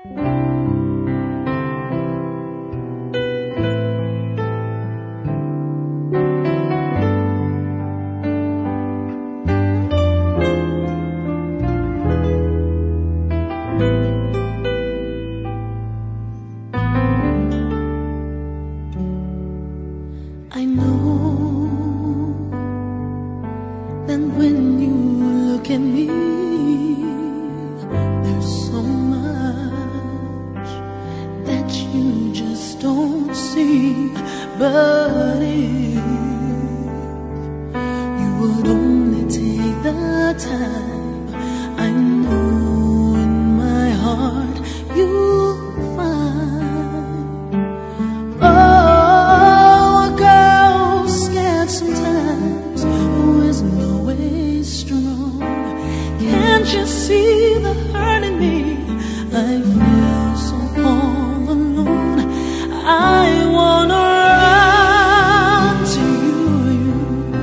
I know that when you look at me, there's so much that you just don't see. But if you would only take the time, I know in my heart you'll find, oh, a girl scared sometimes who isn't always strong. Can't you see the hurt in me? I feel so all alone. I wanna run to you.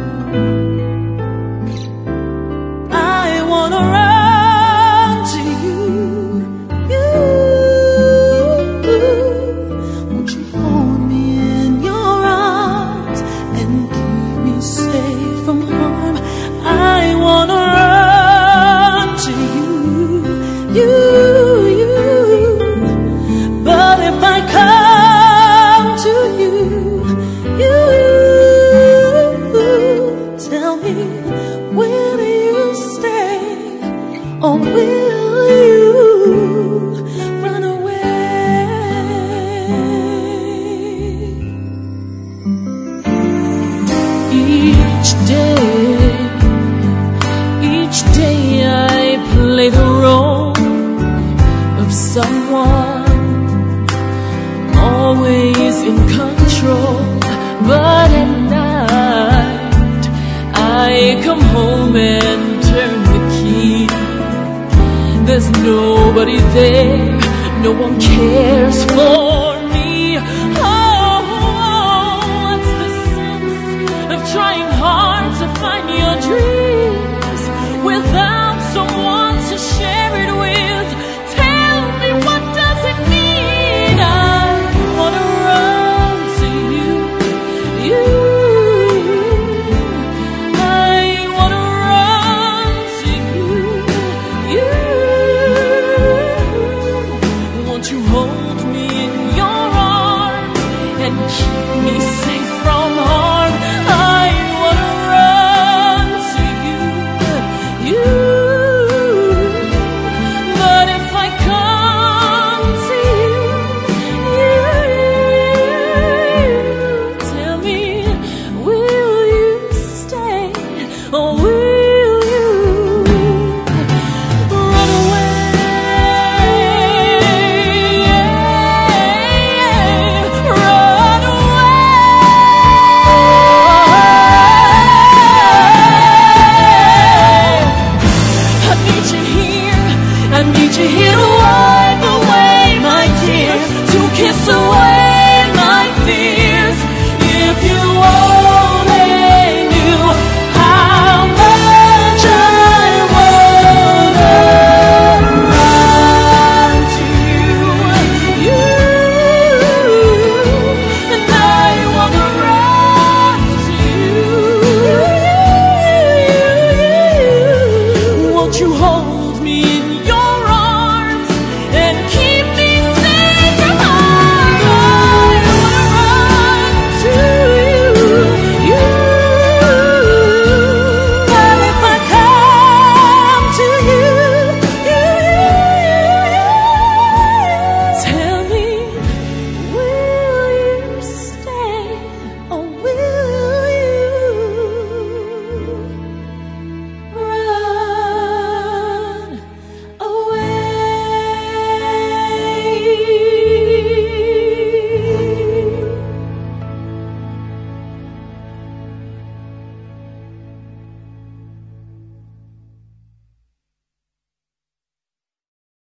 I wanna run to you. Won't you hold me in your arms and keep me safe from harm? I wanna run to you. But if I come to you, tell me, will you stay or will you run away? Each day I play the role of someone always in control. But at night I come home and turn the key. There's nobody there, no one cares for